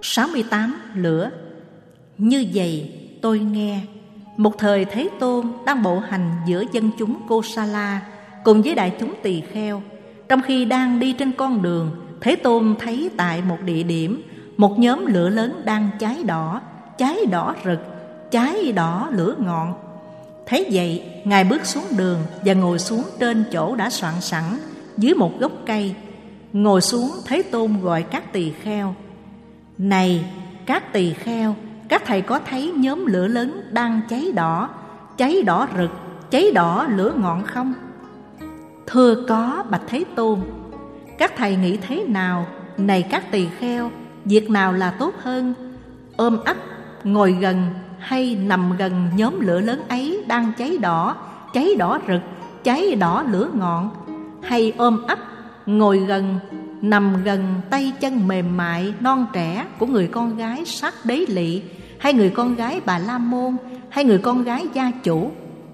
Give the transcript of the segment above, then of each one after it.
68. Lửa. Như vậy tôi nghe, một thời Thế Tôn đang bộ hành giữa dân chúng Kosala cùng với đại chúng tỳ kheo. Trong khi đang đi trên con đường, Thế Tôn thấy tại một địa điểm một nhóm lửa lớn đang cháy đỏ rực, cháy đỏ lửa ngọn. Thấy vậy, Ngài bước xuống đường và ngồi xuống trên chỗ đã soạn sẵn dưới một gốc cây. Ngồi xuống, Thế Tôn gọi các tỳ kheo: Này các tỳ kheo, các thầy có thấy nhóm lửa lớn đang cháy đỏ rực, cháy đỏ lửa ngọn không? Thưa có, bạch Thế Tôn. Các thầy nghĩ thế nào? Này các tỳ kheo, việc nào là tốt hơn? Ôm ấp, ngồi gần hay nằm gần nhóm lửa lớn ấy đang cháy đỏ rực, cháy đỏ lửa ngọn? Hay ôm ấp, ngồi gần, nằm gần tay chân mềm mại non trẻ của người con gái Sát Đế Lị, hay người con gái Bà La Môn, hay người con gái gia chủ?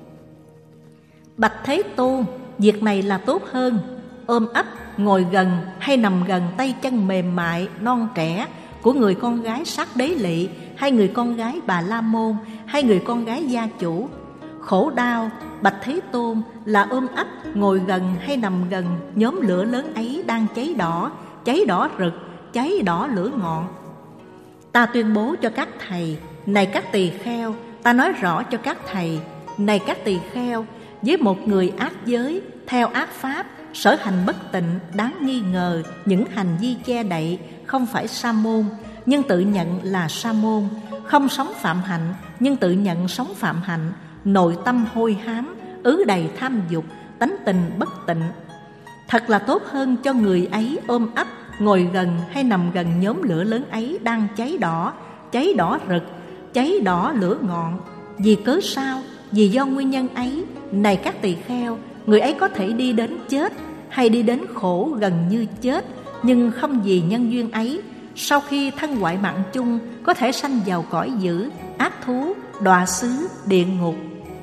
Bạch Thế Tôn, việc này là tốt hơn. Ôm ấp, ngồi gần hay nằm gần tay chân mềm mại non trẻ của người con gái Sát Đế Lị, hay người con gái Bà La Môn, hay người con gái gia chủ? Khổ đau, bạch Thế Tôn, là ôm ấp, ngồi gần hay nằm gần nhóm lửa lớn ấy đang cháy đỏ rực, cháy đỏ lửa ngọn. Ta tuyên bố cho các thầy, này các tỳ kheo, ta nói rõ cho các thầy, này các tỳ kheo, với một người ác giới, theo ác pháp, sở hành bất tịnh, đáng nghi ngờ, những hành vi che đậy, không phải sa môn, nhưng tự nhận là sa môn, không sống phạm hạnh, nhưng tự nhận sống phạm hạnh, nội tâm hôi hám, ứ đầy tham dục, tánh tình bất tịnh. Thật là tốt hơn cho người ấy ôm ấp, ngồi gần hay nằm gần nhóm lửa lớn ấy đang cháy đỏ rực, cháy đỏ lửa ngọn. Vì cớ sao? Vì do nguyên nhân ấy, này các tỳ kheo, người ấy có thể đi đến chết hay đi đến khổ gần như chết, nhưng không vì nhân duyên ấy, sau khi thân ngoại mạng chung, có thể sanh vào cõi dữ, ác thú, đọa xứ, địa ngục.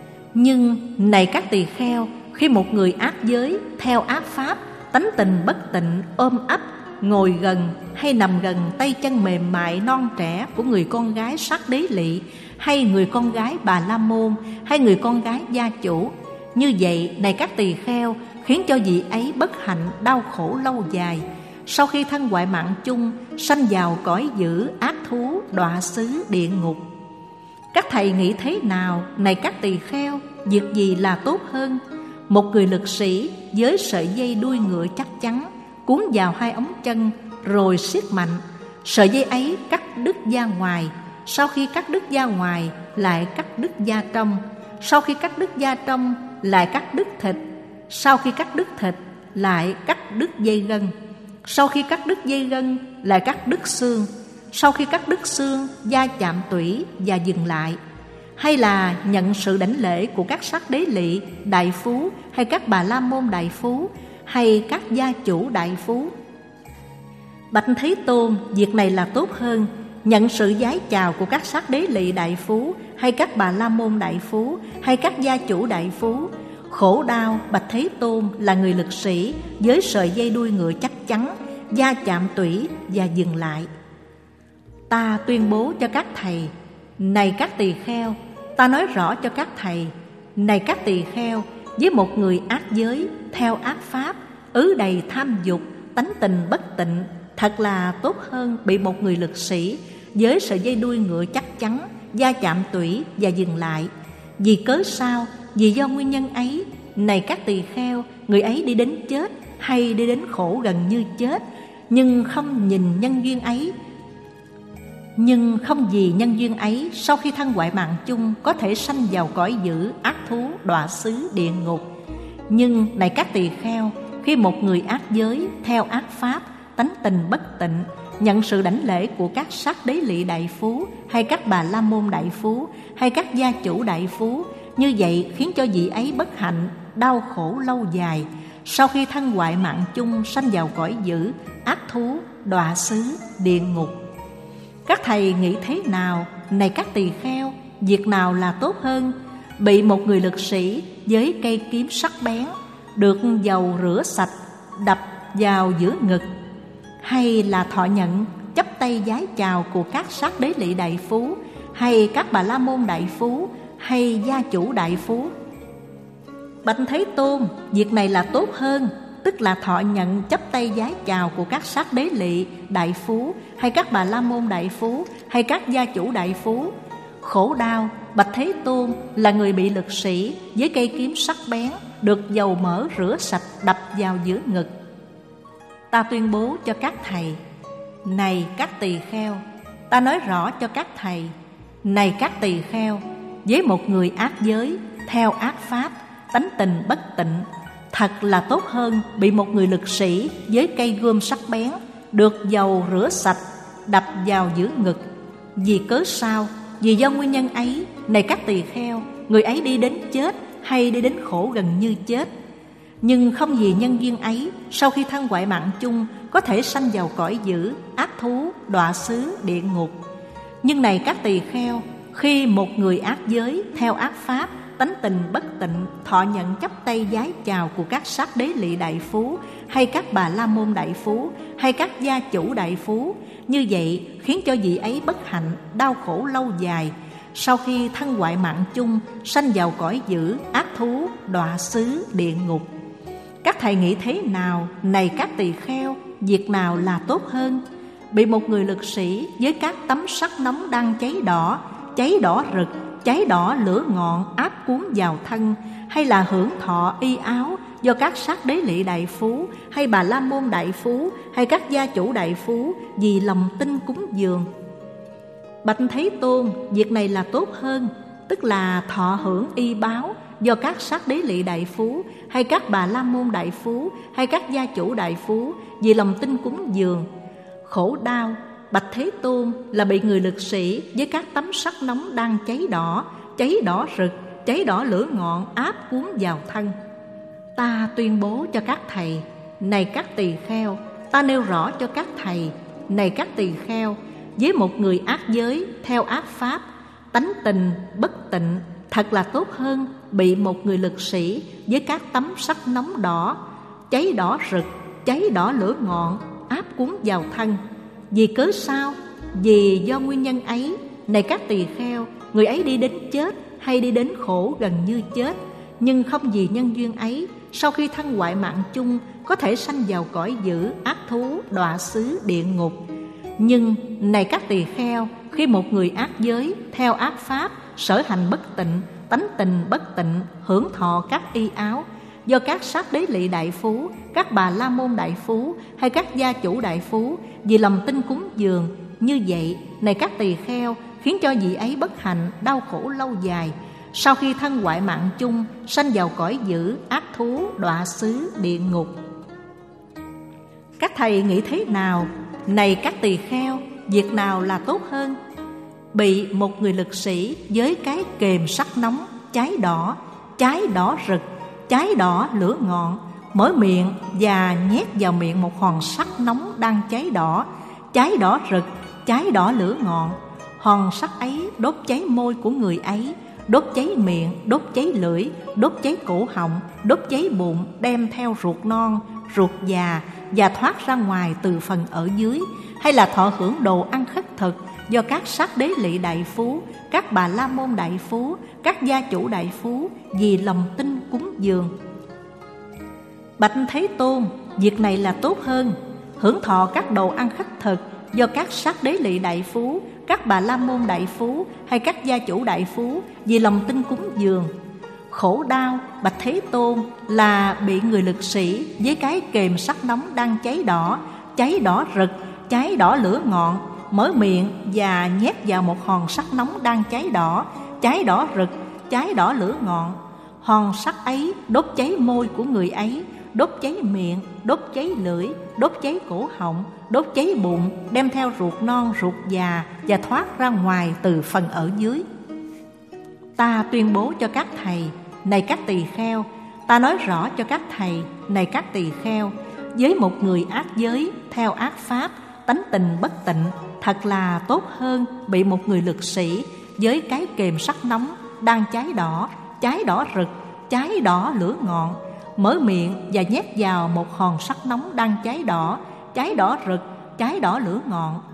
Nhưng này các tỳ kheo, khi một người ác giới, theo ác pháp, tánh tình bất tịnh, ôm ấp, ngồi gần hay nằm gần tay chân mềm mại non trẻ của người con gái Sát Đế Lị, hay người con gái Bà La Môn, hay người con gái gia chủ, như vậy, này các tỳ kheo, khiến cho vị ấy bất hạnh, đau khổ lâu dài. Sau khi thân ngoại mạng chung, sanh vào cõi dữ, ác thú, đọa xứ, địa ngục. Các thầy nghĩ thế nào? Này các tỳ kheo, việc gì là tốt hơn? Một người lực sĩ với sợi dây đuôi ngựa chắc chắn, cuốn vào hai ống chân, rồi siết mạnh. Sợi dây ấy cắt đứt da ngoài. Sau khi cắt đứt da ngoài, lại cắt đứt da trong. Sau khi cắt đứt da trong, lại cắt đứt thịt. Sau khi cắt đứt thịt, lại cắt đứt dây gân. Sau khi cắt đứt dây gân, lại cắt đứt xương. Sau khi cắt đứt xương, da chạm tủy và dừng lại. Hay là nhận sự đảnh lễ của các Sát Đế Lị, đại phú, hay các Bà La Môn đại phú, hay các gia chủ đại phú? Bạch Thế Tôn, việc này là tốt hơn. Nhận sự vái chào của các Sát Đế Lị đại phú, hay các Bà La Môn đại phú, hay các gia chủ đại phú. Khổ đau, bạch Thế Tôn, là người lực sĩ với sợi dây đuôi ngựa chắc chắn, da chạm tủy và dừng lại. Ta tuyên bố cho các thầy, này các tỳ kheo, ta nói rõ cho các thầy, này các tỳ kheo, với một người ác giới, theo ác pháp, ứ đầy tham dục, tánh tình bất tịnh, thật là tốt hơn bị một người lực sĩ với sợi dây đuôi ngựa chắc chắn, da chạm tủy và dừng lại. Vì cớ sao? Vì do nguyên nhân ấy, này các tỳ kheo, người ấy đi đến chết hay đi đến khổ gần như chết, nhưng không nhìn nhân duyên ấy. Nhưng không vì nhân duyên ấy, sau khi thân ngoại mạng chung, có thể sanh vào cõi dữ, ác thú, đọa xứ, địa ngục. Nhưng này các tỳ kheo, khi một người ác giới, theo ác pháp, tánh tình bất tịnh, nhận sự đảnh lễ của các Sát Đế Lị đại phú, hay các Bà La Môn đại phú, hay các gia chủ đại phú, như vậy khiến cho vị ấy bất hạnh, đau khổ lâu dài. Sau khi thân ngoại mạng chung, sanh vào cõi dữ, ác thú, đọa xứ, địa ngục. Các thầy nghĩ thế nào? Này các tỳ kheo, việc nào là tốt hơn? Bị một người lực sĩ với cây kiếm sắc bén, được dầu rửa sạch, đập vào giữa ngực, hay là thọ nhận chắp tay vái chào của các sát đế lỵ đại phú, hay các bà la môn đại phú, hay gia chủ đại phú. Bạch Thế Tôn, việc này là tốt hơn, tức là thọ nhận chắp tay vái chào của các sát đế lỵ đại phú, hay các bà la môn đại phú, hay các gia chủ đại phú. Khổ đau, Bạch Thế Tôn là người bị lực sĩ với cây kiếm sắc bén, được dầu mỡ rửa sạch đập vào giữa ngực. Ta tuyên bố cho các thầy: này các tỳ kheo, ta nói rõ cho các thầy: này các tỳ kheo, với một người ác giới, theo ác pháp, tánh tình bất tịnh, thật là tốt hơn bị một người lực sĩ với cây gươm sắc bén, được dầu rửa sạch đập vào giữa ngực. Vì cớ sao? Vì do nguyên nhân ấy, này các tỳ kheo, người ấy đi đến chết hay đi đến khổ gần như chết. Nhưng không vì nhân duyên ấy, sau khi thân hoại mạng chung, có thể sanh vào cõi dữ, ác thú, đọa xứ, địa ngục. Nhưng này các tỳ kheo, khi một người ác giới, theo ác pháp, tánh tình bất tịnh, thọ nhận chắp tay vái chào của các sát đế lỵ đại phú, hay các bà la môn đại phú, hay các gia chủ đại phú, như vậy khiến cho vị ấy bất hạnh, đau khổ lâu dài. Sau khi thân hoại mạng chung, sanh vào cõi dữ, ác thú, đọa xứ, địa ngục. Các thầy nghĩ thế nào, này các tỳ kheo, việc nào là tốt hơn? Bị một người lực sĩ với các tấm sắt nóng đang cháy đỏ rực, cháy đỏ lửa ngọn áp cuốn vào thân, hay là hưởng thọ y áo do các sát đế lỵ đại phú, hay bà la môn đại phú, hay các gia chủ đại phú vì lòng tin cúng dường? Bạch Thế Tôn, việc này là tốt hơn, tức là thọ hưởng y báo do các sát đế lỵ đại phú, hay các bà la môn đại phú, hay các gia chủ đại phú vì lòng tin cúng dường. Khổ đau, Bạch Thế Tôn là bị người lực sĩ với các tấm sắt nóng đang cháy đỏ rực, cháy đỏ lửa ngọn áp cuốn vào thân. Ta tuyên bố cho các thầy: này các tỳ kheo, ta nêu rõ cho các thầy: này các tỳ kheo, với một người ác giới, theo ác pháp, tánh tình bất tịnh, thật là tốt hơn bị một người lực sĩ với các tấm sắt nóng đỏ, cháy đỏ rực, cháy đỏ lửa ngọn áp cuốn vào thân. Vì cớ sao? Vì do nguyên nhân ấy, này các tỳ kheo, người ấy đi đến chết hay đi đến khổ gần như chết. Nhưng không vì nhân duyên ấy, sau khi thân hoại mạng chung, có thể sanh vào cõi dữ, ác thú, đọa xứ, địa ngục. Nhưng này các tỳ kheo, khi một người ác giới, theo ác pháp, sở hành bất tịnh, tánh tình bất tịnh, hưởng thọ các y áo do các sát đế lỵ đại phú, các bà la môn đại phú, hay các gia chủ đại phú vì lòng tin cúng dường, như vậy, này các tỳ kheo, khiến cho vị ấy bất hạnh, đau khổ lâu dài. Sau khi thân hoại mạng chung, sanh vào cõi dữ, ác thú, đọa xứ, địa ngục. Các thầy nghĩ thế nào, này các tỳ kheo, việc nào là tốt hơn? Bị một người lực sĩ với cái kềm sắt nóng, cháy đỏ rực, cháy đỏ lửa ngọn, mở miệng và nhét vào miệng một hòn sắt nóng đang cháy đỏ rực, cháy đỏ lửa ngọn. Hòn sắt ấy đốt cháy môi của người ấy, đốt cháy miệng, đốt cháy lưỡi, đốt cháy cổ họng, đốt cháy bụng, đem theo ruột non, ruột già và thoát ra ngoài từ phần ở dưới. Hay là thọ hưởng đồ ăn khất thực do các sát đế lỵ đại phú, các bà la môn đại phú, các gia chủ đại phú vì lòng tin cúng dường. Bạch Thế Tôn, việc này là tốt hơn, hưởng thọ các đồ ăn khất thực do các sát đế lỵ đại phú, các bà la môn đại phú, hay các gia chủ đại phú vì lòng tin cúng dường. Khổ đau, Bạch Thế Tôn là bị người lực sĩ với cái kềm sắt nóng đang cháy đỏ rực, cháy đỏ lửa ngọn, mở miệng và nhét vào một hòn sắt nóng đang cháy đỏ rực, cháy đỏ lửa ngọn. Hòn sắt ấy đốt cháy môi của người ấy, đốt cháy miệng, đốt cháy lưỡi, đốt cháy cổ họng, đốt cháy bụng, đem theo ruột non, ruột già và thoát ra ngoài từ phần ở dưới. Ta tuyên bố cho các thầy, này các tỳ kheo, ta nói rõ cho các thầy, này các tỳ kheo, với một người ác giới, theo ác pháp, tánh tình bất tịnh, thật là tốt hơn bị một người lực sĩ với cái kềm sắt nóng đang cháy đỏ rực, cháy đỏ lửa ngọn, mở miệng và nhét vào một hòn sắt nóng đang cháy đỏ rực, cháy đỏ lửa ngọn.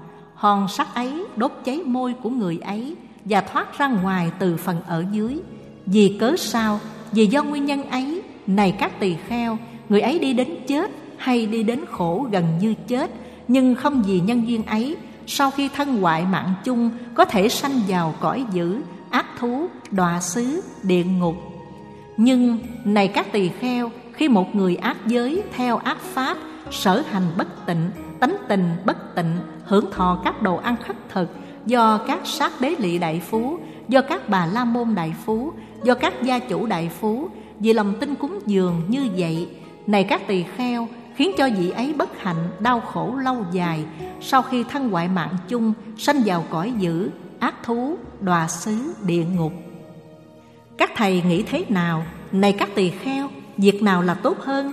hòn sắt ấy đốt cháy môi của người ấy và thoát ra ngoài từ phần ở dưới. Vì cớ sao? Vì do nguyên nhân ấy, này các tỳ kheo, người ấy đi đến chết hay đi đến khổ gần như chết, nhưng không vì nhân duyên ấy, sau khi thân hoại mạng chung, có thể sanh vào cõi dữ, ác thú, đọa xứ, địa ngục. Nhưng này các tỳ kheo, khi một người ác giới theo ác pháp, sở hành bất tịnh, tánh tình bất tịnh, hưởng thọ các đồ ăn khất thực do các sát đế lỵ đại phú, do các bà la môn đại phú, do các gia chủ đại phú, vì lòng tin cúng dường như vậy, này các tỳ kheo, khiến cho vị ấy bất hạnh, đau khổ lâu dài, sau khi thân hoại mạng chung, sanh vào cõi dữ, ác thú, đọa xứ, địa ngục. Các thầy nghĩ thế nào? Này các tỳ kheo, việc nào là tốt hơn?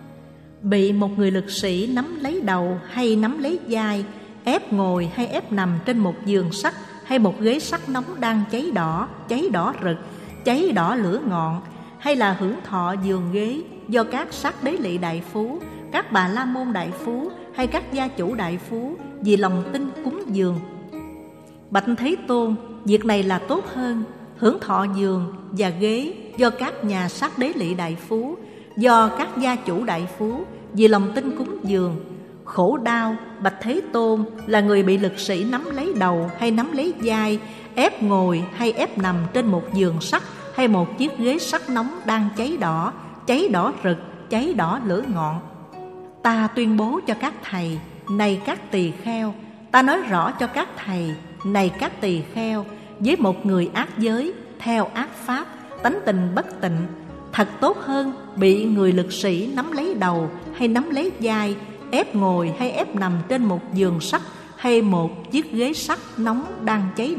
Bị một người lực sĩ nắm lấy đầu hay nắm lấy vai, ép ngồi hay ép nằm trên một giường sắt hay một ghế sắt nóng đang cháy đỏ rực, cháy đỏ lửa ngọn, hay là hưởng thọ giường ghế do các sát đế lỵ đại phú, các bà la môn đại phú hay các gia chủ đại phú vì lòng tin cúng dường? Bạch Thế Tôn, việc này là tốt hơn. Hưởng thọ giường và ghế do các nhà sát đế lỵ đại phú, do các gia chủ đại phú vì lòng tin cúng dường. Khổ đau, Bạch Thế Tôn, là người bị lực sĩ nắm lấy đầu hay nắm lấy vai, ép ngồi hay ép nằm trên một giường sắt hay một chiếc ghế sắt nóng đang cháy đỏ rực, cháy đỏ lửa ngọn. Ta tuyên bố cho các thầy, này các tỳ kheo, ta nói rõ cho các thầy, này các tỳ kheo, với một người ác giới theo ác pháp, tánh tình bất tịnh, thật tốt hơn bị người lực sĩ nắm lấy đầu hay nắm lấy vai, ép ngồi hay ép nằm trên một giường sắt hay một chiếc ghế sắt nóng đang cháy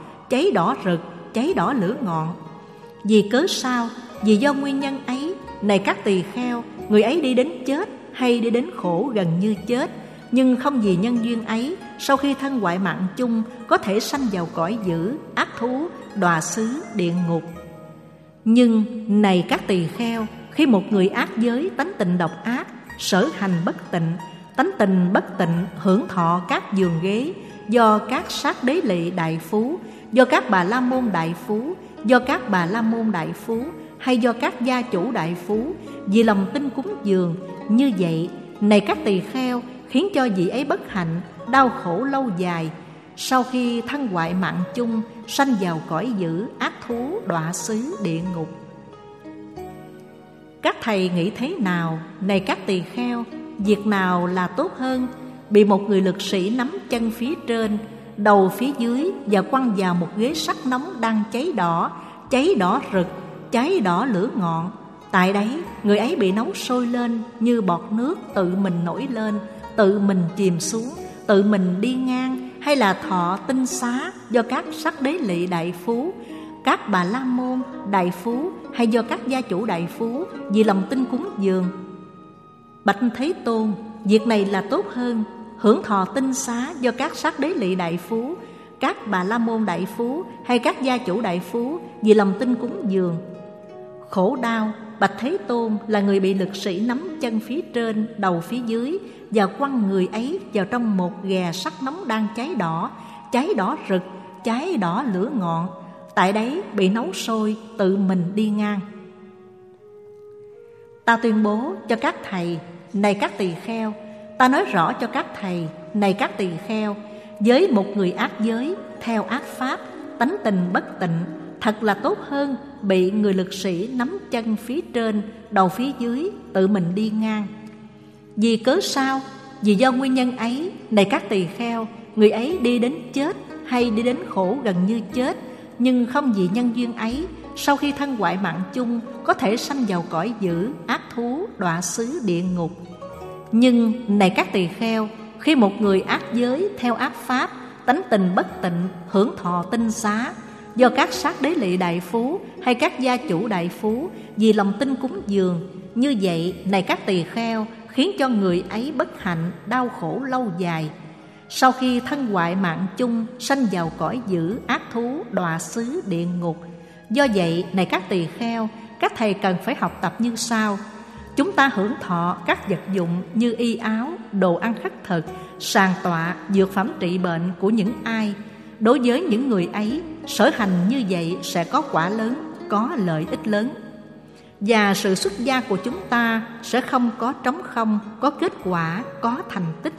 đỏ rực, cháy đỏ lửa ngọn. Vì cớ sao? Vì do nguyên nhân ấy, này các tỳ kheo, người ấy đi đến chết hay đi đến khổ gần như chết, nhưng không vì nhân duyên ấy, sau khi thân hoại mạng chung, có thể sanh vào cõi dữ, ác thú, đọa xứ, địa ngục. Nhưng này các tỳ kheo, khi một người ác giới tánh tình độc ác, sở hành bất tịnh, tánh tình bất tịnh, hưởng thọ các giường ghế do các sát đế lỵ đại phú, do các bà la môn đại phú, do các bà la môn đại phú hay do các gia chủ đại phú vì lòng tin cúng dường, như vậy, này các tỳ kheo, khiến cho vị ấy bất hạnh, đau khổ lâu dài, sau khi thân hoại mạng chung, sanh vào cõi dữ, ác thú, đọa xứ, địa ngục. Các thầy nghĩ thế nào? Này các tỳ kheo, việc nào là tốt hơn? Bị một người lực sĩ nắm chân phía trên, đầu phía dưới và quăng vào một ghế sắt nóng đang cháy đỏ rực, cháy đỏ lửa ngọn. Tại đấy, người ấy bị nấu sôi lên như bọt nước, tự mình nổi lên, tự mình chìm xuống, tự mình đi ngang, hay là thọ tinh xá do các sắc đế lỵ đại phú, các bà la môn đại phú hay do các gia chủ đại phú vì lòng tin cúng dường? Bạch Thế Tôn, việc này là tốt hơn. Hưởng thọ tinh xá do các sắc đế lỵ đại phú, các bà la môn đại phú hay các gia chủ đại phú vì lòng tin cúng dường. Khổ đau, Bạch Thế Tôn, là người bị lực sĩ nắm chân phía trên, đầu phía dưới và quăng người ấy vào trong một ghè sắt nóng đang cháy đỏ rực, cháy đỏ lửa ngọn. Tại đấy bị nấu sôi, tự mình đi ngang. Ta tuyên bố cho các thầy, này các tỳ kheo, ta nói rõ cho các thầy, này các tỳ kheo, với một người ác giới theo ác pháp, tánh tình bất tịnh, thật là tốt hơn bị người lực sĩ nắm chân phía trên, đầu phía dưới, tự mình đi ngang. Vì cớ sao? Vì do nguyên nhân ấy, này các tỳ kheo, người ấy đi đến chết hay đi đến khổ gần như chết, nhưng không vì nhân duyên ấy, sau khi thân hoại mạng chung, có thể sanh vào cõi dữ, ác thú, đọa xứ, địa ngục. Nhưng này các tỳ kheo, khi một người ác giới theo ác pháp, tánh tình bất tịnh, hưởng thọ tinh xá do các sát đế lỵ đại phú hay các gia chủ đại phú vì lòng tin cúng dường, như vậy, này các tỳ kheo, khiến cho người ấy bất hạnh, đau khổ lâu dài, sau khi thân hoại mạng chung, sanh vào cõi dữ, ác thú, đọa xứ, địa ngục. Do vậy, này các tỳ kheo, các thầy cần phải học tập như sau. Chúng ta hưởng thọ các vật dụng như y áo, đồ ăn khất thực, sàng tọa, dược phẩm trị bệnh của những ai. Đối với những người ấy, sở hành như vậy sẽ có quả lớn, có lợi ích lớn. Và sự xuất gia của chúng ta sẽ không có trống không, có kết quả, có thành tích.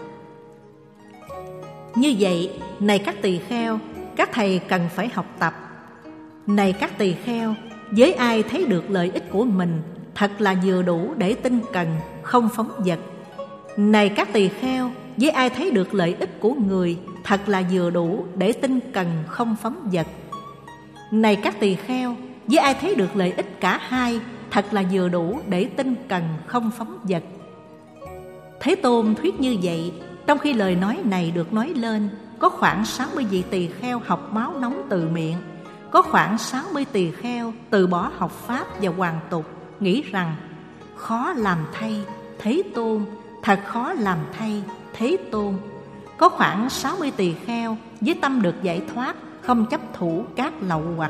Như vậy, này các tỳ kheo, các thầy cần phải học tập. Này các tỳ kheo, với ai thấy được lợi ích của mình, thật là vừa đủ để tinh cần, không phóng dật. Này các tỳ kheo, với ai thấy được lợi ích của người, thật là vừa đủ để tinh cần, không phóng dật. Này các tỳ kheo, với ai thấy được lợi ích cả hai, thật là vừa đủ để tinh cần, không phóng dật. Thế Tôn thuyết như vậy. Trong khi lời nói này được nói lên, có khoảng 60 vị tỳ kheo học máu nóng từ miệng. Có khoảng 60 tỳ kheo từ bỏ học pháp và hoàn tục, nghĩ rằng khó làm thay, Thế Tôn, thật khó làm thay, Thế Tôn. Có khoảng 60 tỳ kheo với tâm được giải thoát, không chấp thủ các lậu hoặc.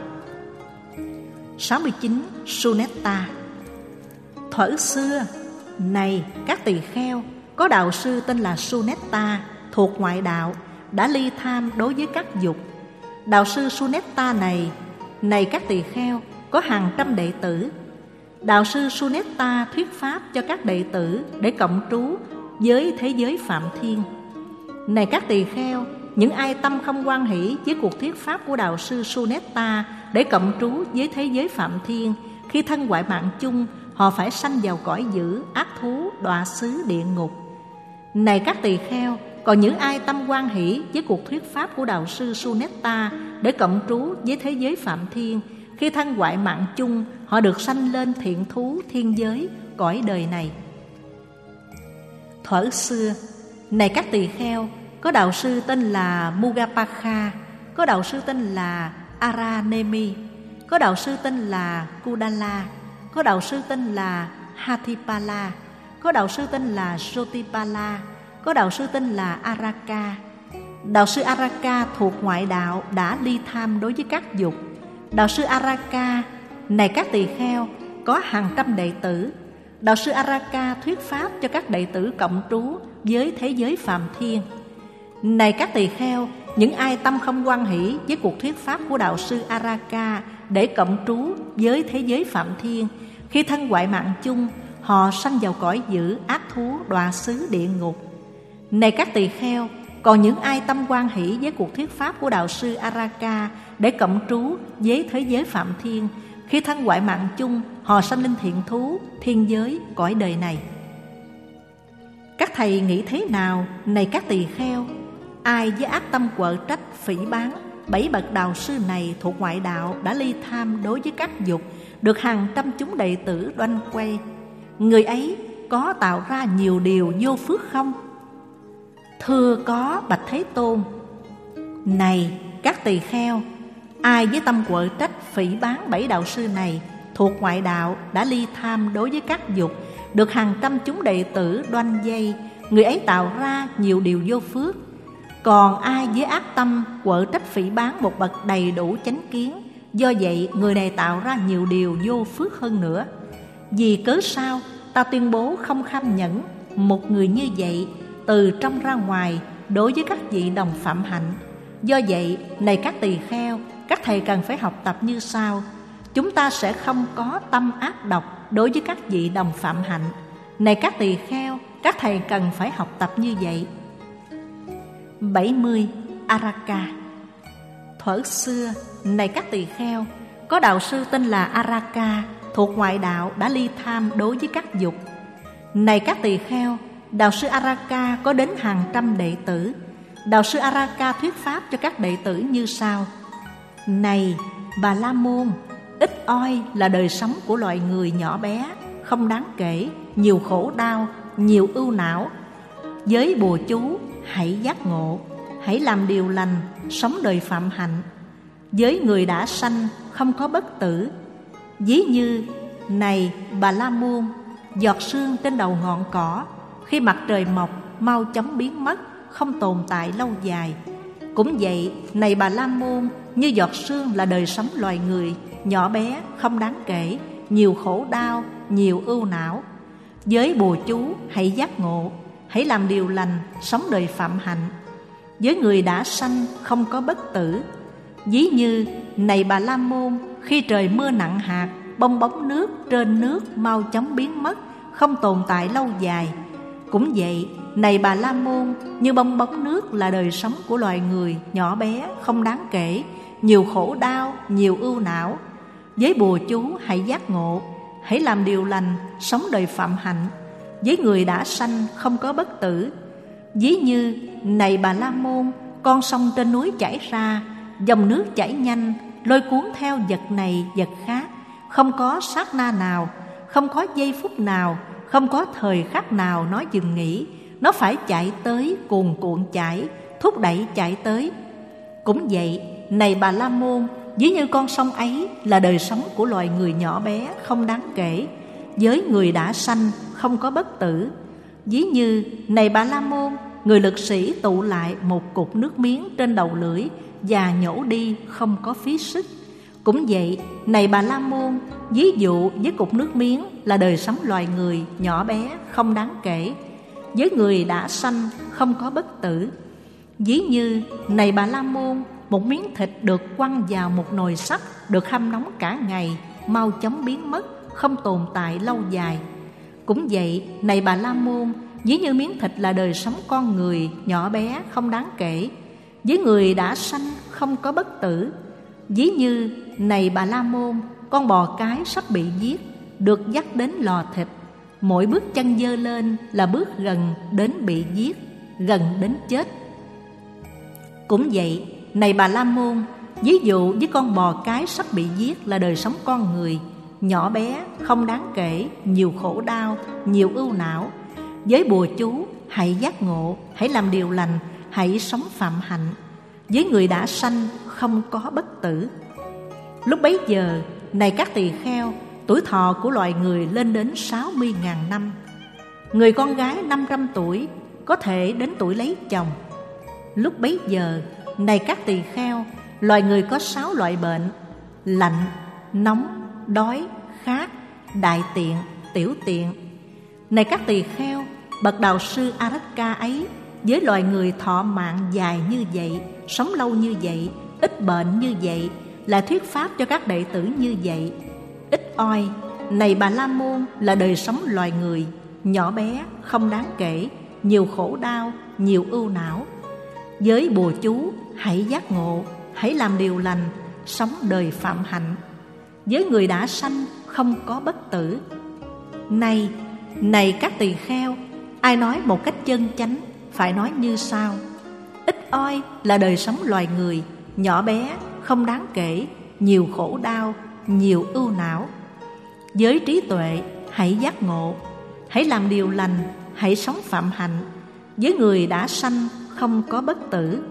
69. Sunetta. Thuở xưa, này các tỳ kheo, có đạo sư tên là Sunetta, thuộc ngoại đạo, đã ly tham đối với các dục. Đạo sư Sunetta này các tỳ kheo, có hàng trăm đệ tử. Đạo sư Sunetta thuyết pháp cho các đệ tử để cộng trú với thế giới Phạm Thiên. Này các tỳ kheo, những ai tâm không hoan hỷ với cuộc thuyết pháp của đạo sư Sunetta để cộng trú với thế giới Phạm Thiên, khi thân hoại mạng chung, họ phải sanh vào cõi dữ, ác thú, đọa xứ địa ngục. Này các tỳ kheo, còn những ai tâm hoan hỷ với cuộc thuyết pháp của đạo sư Sunetta để cộng trú với thế giới Phạm Thiên, khi thân hoại mạng chung, họ được sanh lên thiện thú thiên giới, cõi đời này. Thuở xưa, này các tỳ kheo, có đạo sư tên là Mugapakha, có đạo sư tên là Aranemi, có đạo sư tên là Kudala, có đạo sư tên là Hatipala, có đạo sư tên là Jotipala, có đạo sư tên là Araka. Đạo sư Araka thuộc ngoại đạo đã ly tham đối với các dục. Đạo sư Araka, này các tỳ kheo, có hàng trăm đệ tử. Đạo sư Araka thuyết pháp cho các đệ tử cộng trú với thế giới Phạm Thiên. Này các tỳ kheo, những ai tâm không hoan hỷ với cuộc thuyết pháp của đạo sư Araka để cộng trú với thế giới Phạm Thiên, khi thân hoại mạng chung, họ sanh vào cõi dữ, ác thú, đọa xứ địa ngục. Này các tỳ kheo, còn những ai tâm hoan hỷ với cuộc thuyết pháp của đạo sư Araka để cộng trú với thế giới Phạm Thiên, khi thân hoại mạng chung, họ sanh linh thiện thú, thiên giới, cõi đời này. Các thầy nghĩ thế nào, này các tỳ kheo? Ai với ác tâm quở trách, phỉ báng, 7 bậc đạo sư này thuộc ngoại đạo đã ly tham đối với các dục, được hàng trăm chúng đệ tử đoanh quay. Người ấy có tạo ra nhiều điều vô phước không? Thưa có, bạch Thế Tôn. Này các tỳ kheo, ai với tâm quở trách, phỉ báng 7 đạo sư này thuộc ngoại đạo đã ly tham đối với các dục, được hàng trăm chúng đệ tử đoanh dây, người ấy tạo ra nhiều điều vô phước. Còn ai với ác tâm quở trách phỉ báng một bậc đầy đủ chánh kiến, do vậy người này tạo ra nhiều điều vô phước hơn nữa. Vì cớ sao ta tuyên bố không kham nhẫn một người như vậy từ trong ra ngoài đối với các vị đồng phạm hạnh. Do vậy, này các tỳ kheo, các thầy cần phải học tập như sau. Chúng ta sẽ không có tâm ác độc đối với các vị đồng phạm hạnh. Này các tỳ kheo, các thầy cần phải học tập như vậy. 70. Araka. Thuở xưa, này các tỳ kheo, có đạo sư tên là Araka thuộc ngoại đạo đã ly tham đối với các dục. Này các tỳ kheo, đạo sư Araka có đến hàng trăm đệ tử. Đạo sư Araka thuyết pháp cho các đệ tử như sau. Này Bà La Môn, ít oi là đời sống của loài người nhỏ bé, không đáng kể, nhiều khổ đau, nhiều ưu não. Với bùa chú, hãy giác ngộ, hãy làm điều lành, sống đời phạm hạnh. Với người đã sanh, không có bất tử. Ví như, này Bà La Môn, giọt sương trên đầu ngọn cỏ, khi mặt trời mọc, mau chóng biến mất, không tồn tại lâu dài. Cũng vậy, này Bà La Môn, như giọt sương là đời sống loài người, nhỏ bé, không đáng kể, nhiều khổ đau, nhiều ưu não. Với bùa chú, hãy giác ngộ, hãy làm điều lành, sống đời phạm hạnh. Với người đã sanh không có bất tử. Ví như này Bà La Môn, khi trời mưa nặng hạt, bong bóng nước trên nước mau chóng biến mất, không tồn tại lâu dài. Cũng vậy, này Bà La Môn, như bong bóng nước là đời sống của loài người nhỏ bé, không đáng kể, nhiều khổ đau, nhiều ưu não. Với bùa chú hãy giác ngộ, hãy làm điều lành, sống đời phạm hạnh. Với người đã sanh không có bất tử. Ví như này Bà La Môn, con sông trên núi chảy ra, dòng nước chảy nhanh, lôi cuốn theo vật này vật khác, không có sát na nào, không có giây phút nào, không có thời khắc nào nó dừng nghỉ. Nó phải chạy tới, cuồn cuộn chảy, thúc đẩy chạy tới. Cũng vậy, này Bà La Môn, ví như con sông ấy là đời sống của loài người nhỏ bé, không đáng kể. Với người đã sanh không có bất tử. Ví như này Bà La Môn, người lực sĩ tụ lại một cục nước miếng trên đầu lưỡi và nhổ đi không có phí sức. Cũng vậy, này Bà La Môn, ví dụ với cục nước miếng là đời sống loài người nhỏ bé, không đáng kể. Với người đã sanh không có bất tử. Ví như này Bà La Môn, một miếng thịt được quăng vào một nồi sắt, được hâm nóng cả ngày, mau chóng biến mất, không tồn tại lâu dài. Cũng vậy, này Bà La Môn, ví như miếng thịt là đời sống con người nhỏ bé, không đáng kể. Với người đã sanh không có bất tử. Ví như này Bà La Môn, con bò cái sắp bị giết, được dắt đến lò thịt, mỗi bước chân giơ lên là bước gần đến bị giết, gần đến chết. Cũng vậy, này Bà La Môn, ví dụ với con bò cái sắp bị giết là đời sống con người nhỏ bé, không đáng kể, nhiều khổ đau, nhiều ưu não. Với bùa chú hãy giác ngộ, hãy làm điều lành, hãy sống phạm hạnh. Với người đã sanh không có bất tử. Lúc bấy giờ, này các tỳ kheo, tuổi thọ của loài người lên đến 60.000 năm. Người con gái 500 tuổi có thể đến tuổi lấy chồng. Lúc bấy giờ, này các tỳ kheo, loài người có 6 loại bệnh: lạnh, nóng, đói, khát, đại tiện, tiểu tiện. Này các tỳ kheo, bậc đạo sư A-rách-ca ấy với loài người thọ mạng dài như vậy, sống lâu như vậy, ít bệnh như vậy, là thuyết pháp cho các đệ tử như vậy. Ít oi, này Bà La Môn, là đời sống loài người nhỏ bé, không đáng kể, nhiều khổ đau, nhiều ưu não. Với bùa chú hãy giác ngộ, hãy làm điều lành, sống đời phạm hạnh. Với người đã sanh không có bất tử. Này các tỳ kheo, ai nói một cách chân chánh phải nói như sau: ít oi là đời sống loài người nhỏ bé, không đáng kể, nhiều khổ đau, nhiều ưu não. Với trí tuệ hãy giác ngộ, hãy làm điều lành, hãy sống phạm hạnh. Với người đã sanh không có bất tử.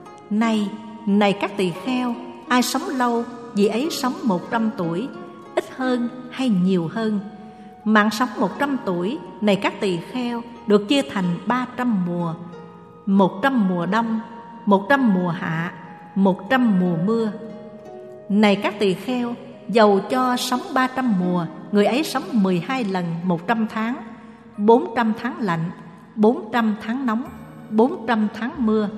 Này các tỳ kheo, ai sống lâu, vị ấy sống 100 tuổi, ít hơn hay nhiều hơn. Mạng sống 100 tuổi, này các tỳ kheo, được chia thành 300 mùa: 100 mùa đông, 100 mùa hạ, 100 mùa mưa. Này các tỳ kheo, dầu cho sống 300 mùa, người ấy sống 12 lần 100 tháng, 400 tháng lạnh, 400 tháng nóng, 400 tháng mưa.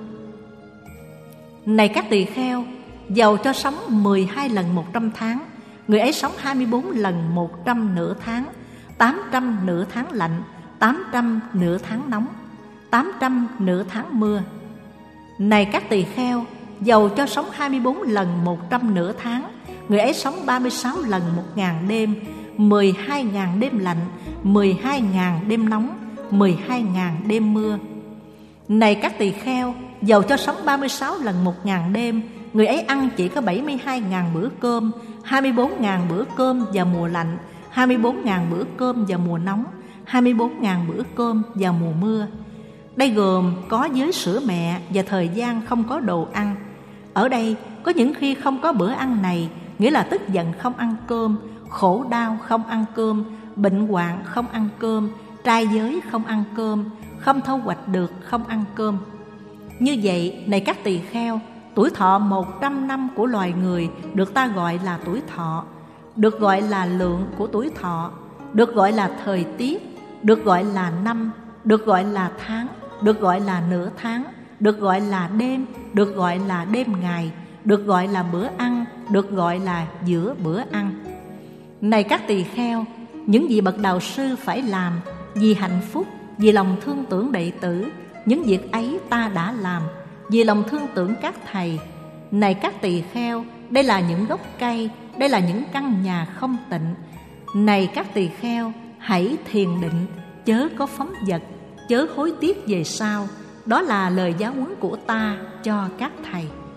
Này các tỳ kheo, dầu cho sống 12 lần 100 tháng, người ấy sống 24 lần 100 nửa tháng, 800 nửa tháng lạnh, 800 nửa tháng nóng, 800 nửa tháng mưa. Này các tỳ kheo, dầu cho sống 24 lần 100 nửa tháng, người ấy sống 36 lần 1000 đêm, 12.000 đêm lạnh, 12.000 đêm nóng, 12.000 đêm mưa. Này các tỳ kheo, dầu cho sống 36 lần 1000 đêm, người ấy ăn chỉ có 72.000 bữa cơm, 24.000 bữa cơm vào mùa lạnh, 24.000 bữa cơm vào mùa nóng, 24.000 bữa cơm vào mùa mưa. Đây gồm có với sữa mẹ và thời gian không có đồ ăn. Ở đây có những khi không có bữa ăn này, nghĩa là tức giận không ăn cơm, khổ đau không ăn cơm, bệnh hoạn không ăn cơm, trai giới không ăn cơm, không thu hoạch được không ăn cơm. Như vậy, này các tỳ kheo, tuổi thọ 100 năm của loài người được ta gọi là tuổi thọ, được gọi là lượng của tuổi thọ, được gọi là thời tiết, được gọi là năm, được gọi là tháng, được gọi là nửa tháng, được gọi là đêm, được gọi là đêm ngày, được gọi là bữa ăn, được gọi là giữa bữa ăn. Này các tỳ kheo, những gì bậc đạo sư phải làm vì hạnh phúc, vì lòng thương tưởng đệ tử, những việc ấy ta đã làm vì lòng thương tưởng các thầy. Này các tỳ kheo, đây là những gốc cây, đây là những căn nhà không tịnh. Này các tỳ kheo, hãy thiền định, chớ có phóng dật, chớ hối tiếc về sau. Đó là lời giáo huấn của ta cho các thầy.